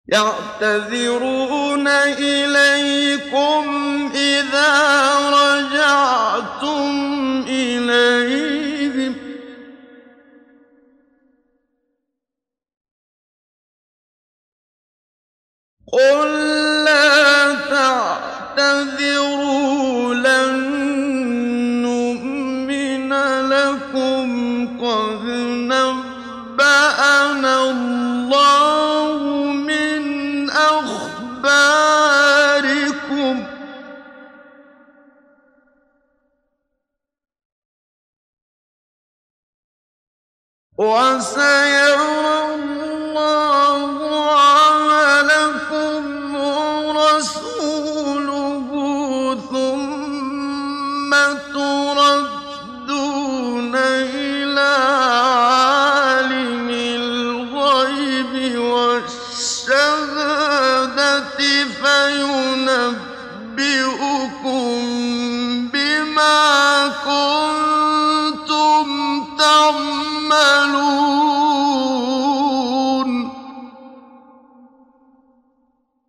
يعتذرون إليكم إذا رجعتم إليهم قل لا تعتذروا لن نؤمن لكم قد نبأنا الله من أخباركم وسيرى الله عملكم ورسوله ثم تردون إلى عالم الغيب والشهادة فينبئكم